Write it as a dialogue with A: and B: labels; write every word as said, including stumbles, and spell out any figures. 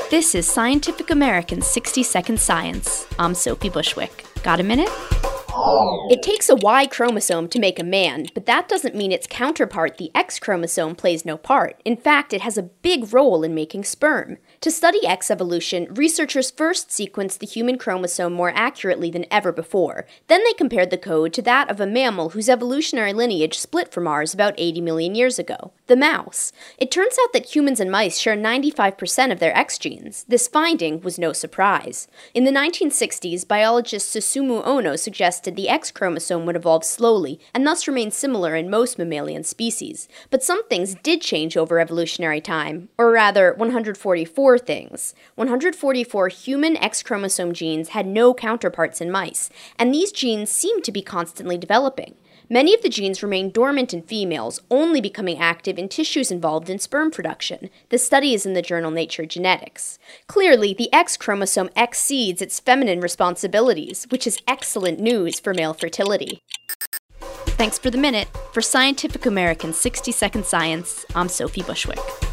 A: This is Scientific American's sixty second Science. I'm Sophie Bushwick. Got a minute? It takes a Y chromosome to make a man, but that doesn't mean its counterpart, the X chromosome, plays no part. In fact, it has a big role in making sperm. To study X evolution, researchers first sequenced the human chromosome more accurately than ever before. Then they compared the code to that of a mammal whose evolutionary lineage split from ours about eighty million years ago, the mouse. It turns out that humans and mice share ninety-five percent of their X genes. This finding was no surprise. In the nineteen sixties, biologist Susumu Ono suggested the X chromosome would evolve slowly and thus remain similar in most mammalian species. But some things did change over evolutionary time, or rather, one hundred forty-four things. one hundred forty-four human X chromosome genes had no counterparts in mice, and these genes seemed to be constantly developing. Many of the genes remain dormant in females, only becoming active in tissues involved in sperm production. The study is in the journal Nature Genetics. Clearly, the X chromosome exceeds its feminine responsibilities, which is excellent news for male fertility. Thanks for the minute. For Scientific American's sixty second Science, I'm Sophie Bushwick.